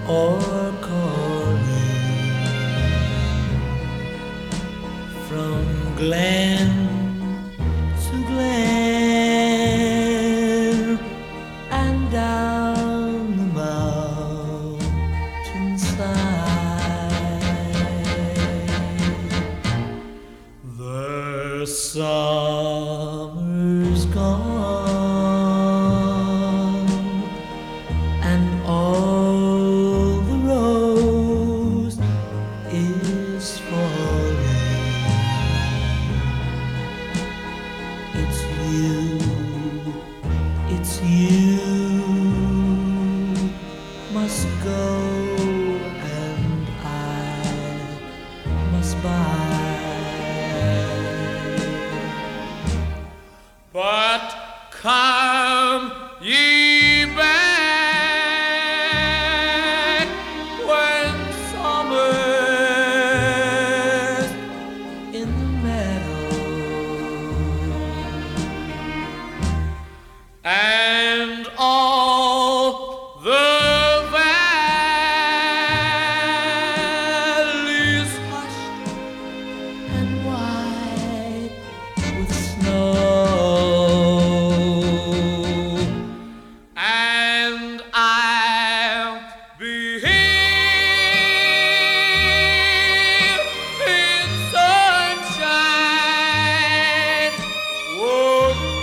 or calling from glen to glen and down the mountainside. The summer's gone and all the rose is falling. It's you must go and I must bide. But come ye back when summer's in the meadow and all the valleys hushed and white with snow. And I'll be here in sunshine, warm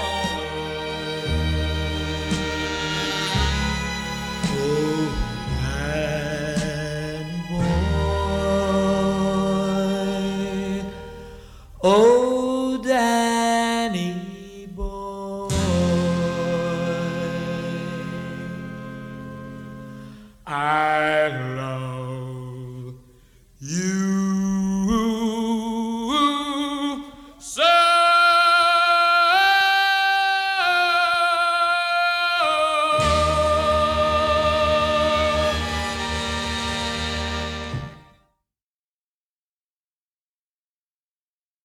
shadows. Oh, Danny boy, oh, Danny.